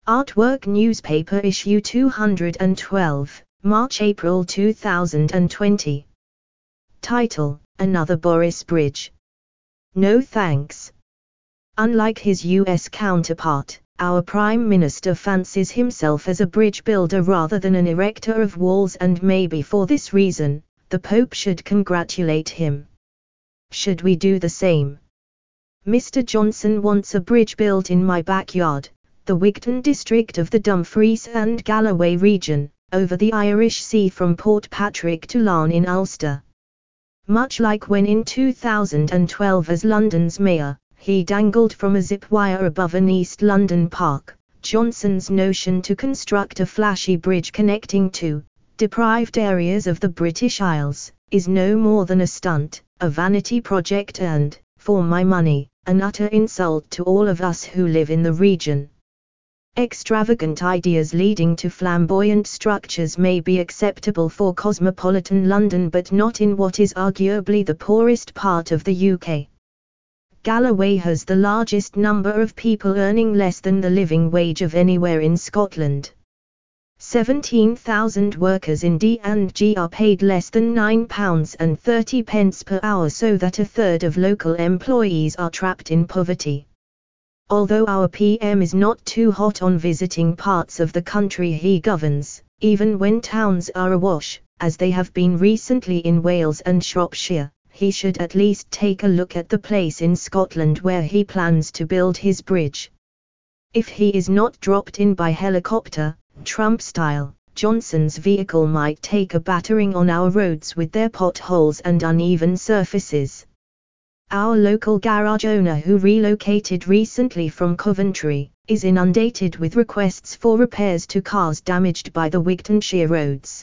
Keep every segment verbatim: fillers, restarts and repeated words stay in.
Artwork Newspaper Issue two hundred twelve, March-April two thousand twenty. Title: Another Boris Bridge. No thanks. Unlike his U S counterpart, our Prime Minister fancies himself as a bridge builder rather than an erector of walls, and maybe for this reason, the Pope should congratulate him. Should we do the same? Mister Johnson wants a bridge built in my backyard, the Wigton district of the Dumfries and Galloway region, over the Irish Sea from Port Patrick to Larne in Ulster. Much like when in two thousand twelve as London's mayor, he dangled from a zip wire above an East London park, Johnson's notion to construct a flashy bridge connecting two deprived areas of the British Isles is no more than a stunt, a vanity project and, for my money, an utter insult to all of us who live in the region. Extravagant ideas leading to flamboyant structures may be acceptable for cosmopolitan London, but not in what is arguably the poorest part of the U K. Galloway has the largest number of people earning less than the living wage of anywhere in Scotland. seventeen thousand workers in D and G are paid less than nine pounds thirty per hour, so that a third of local employees are trapped in poverty. Although our P M is not too hot on visiting parts of the country he governs, even when towns are awash, as they have been recently in Wales and Shropshire, he should at least take a look at the place in Scotland where he plans to build his bridge. If he is not dropped in by helicopter, Trump style, Johnson's vehicle might take a battering on our roads with their potholes and uneven surfaces. Our local garage owner, who relocated recently from Coventry, is inundated with requests for repairs to cars damaged by the Wigtonshire roads.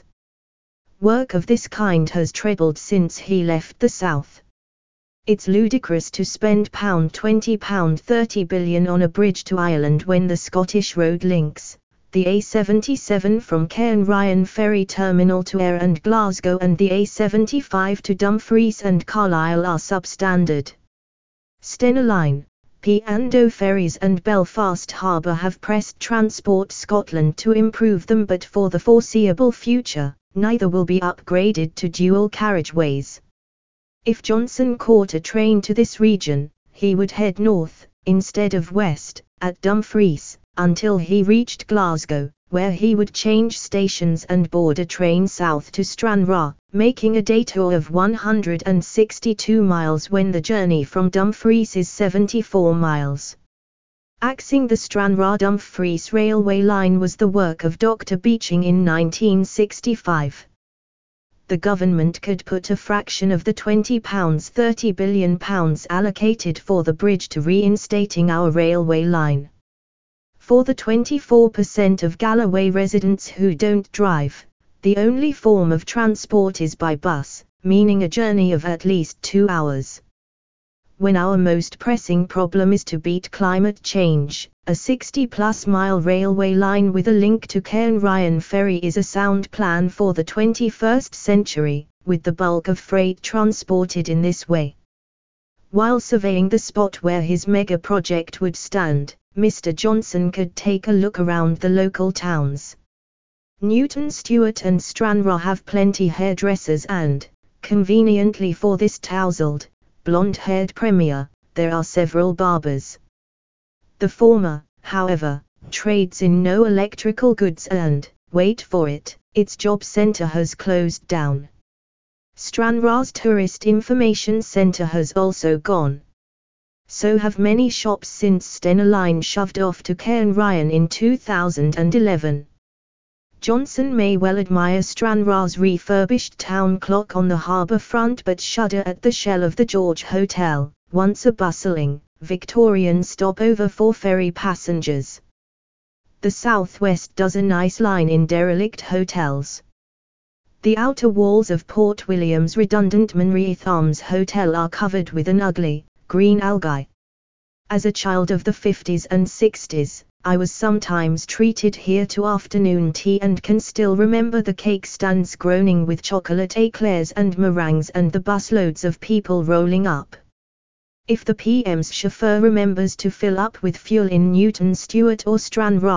Work of this kind has trebled since he left the south. It's ludicrous to spend twenty to thirty billion on a bridge to Ireland when the Scottish road links, the A seventy-seven from Cairnryan Ferry Terminal to Ayr and Glasgow and the A seventy-five to Dumfries and Carlisle are substandard. Stena Line, P and O Ferries and Belfast Harbour have pressed Transport Scotland to improve them, but for the foreseeable future, neither will be upgraded to dual carriageways. If Johnson caught a train to this region, he would head north, instead of west, at Dumfries, until he reached Glasgow, where he would change stations and board a train south to Stranraer, making a detour of one hundred sixty-two miles when the journey from Dumfries is seventy-four miles. Axing the Stranraer-Dumfries railway line was the work of Doctor Beeching in nineteen sixty-five. The government could put a fraction of the twenty to thirty billion pounds allocated for the bridge to reinstating our railway line. For the twenty-four percent of Galloway residents who don't drive, the only form of transport is by bus, meaning a journey of at least two hours. When our most pressing problem is to beat climate change, a sixty-plus mile railway line with a link to Cairnryan Ferry is a sound plan for the twenty-first century, with the bulk of freight transported in this way. While surveying the spot where his mega project would stand, Mister Johnson could take a look around the local towns. Newton Stewart and Stranraer have plenty hairdressers and, conveniently for this tousled, blonde-haired premier, there are several barbers. The former, however, trades in no electrical goods and, wait for it, its job centre has closed down. Stranraer's tourist information centre has also gone. So have many shops since Stena Line shoved off to Cairnryan in two thousand eleven. Johnson may well admire Stranraer's refurbished town clock on the harbour front, but shudder at the shell of the George Hotel, once a bustling, Victorian stopover for ferry passengers. The Southwest does a nice line in derelict hotels. The outer walls of Port William's redundant Monreath Arms Hotel are covered with an ugly, green algae. As a child of the fifties and sixties, I was sometimes treated here to afternoon tea and can still remember the cake stands groaning with chocolate eclairs and meringues and the busloads of people rolling up. If the P M's chauffeur remembers to fill up with fuel in Newton Stewart or Stranraer,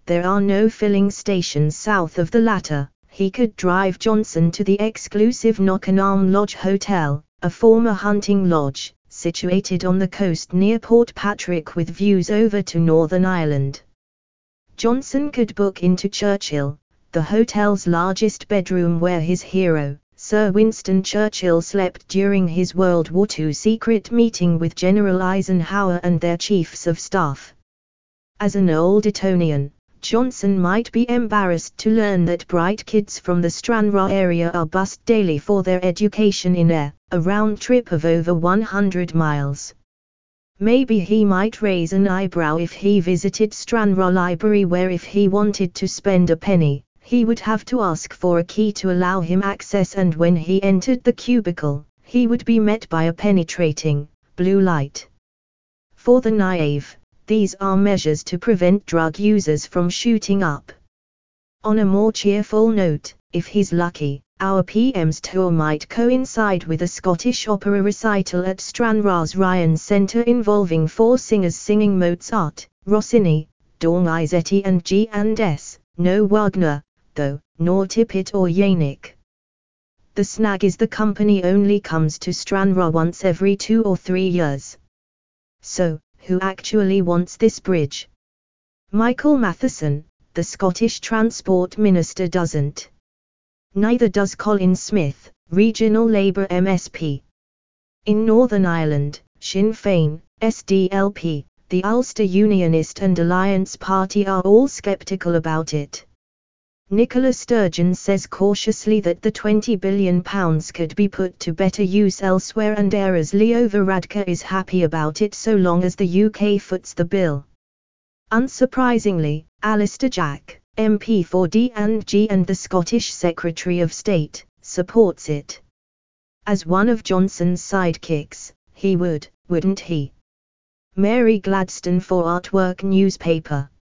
there are no filling stations south of the latter. He could drive Johnson to the exclusive Knockanarm Lodge Hotel, a former hunting lodge, situated on the coast near Port Patrick with views over to Northern Ireland. Johnson could book into Churchill, the hotel's largest bedroom where his hero, Sir Winston Churchill, slept during his World War Two secret meeting with General Eisenhower and their chiefs of staff. As an old Etonian, Johnson might be embarrassed to learn that bright kids from the Stranraer area are bused daily for their education in air, a round trip of over one hundred miles. Maybe he might raise an eyebrow if he visited Stranraer Library, where if he wanted to spend a penny, he would have to ask for a key to allow him access, and when he entered the cubicle, he would be met by a penetrating, blue light. For the naive, these are measures to prevent drug users from shooting up. On a more cheerful note, if he's lucky, our P M's tour might coincide with a Scottish opera recital at Stranraer's Ryan Centre involving four singers singing Mozart, Rossini, Donizetti and G and S, no Wagner, though, nor Tippett or Janik. The snag is the company only comes to Stranraer once every two or three years. So, who actually wants this bridge? Michael Matheson, the Scottish Transport Minister, doesn't. Neither does Colin Smith, Regional Labour M S P. In Northern Ireland, Sinn Féin, S D L P, the Ulster Unionist and Alliance Party are all sceptical about it. Nicola Sturgeon says cautiously that the twenty billion pounds could be put to better use elsewhere, and Era's Leo Varadkar is happy about it so long as the U K foots the bill. Unsurprisingly, Alistair Jack, M P for D and G and the Scottish Secretary of State, supports it. As one of Johnson's sidekicks, he would, wouldn't he? Mary Gladstone for Artwork newspaper.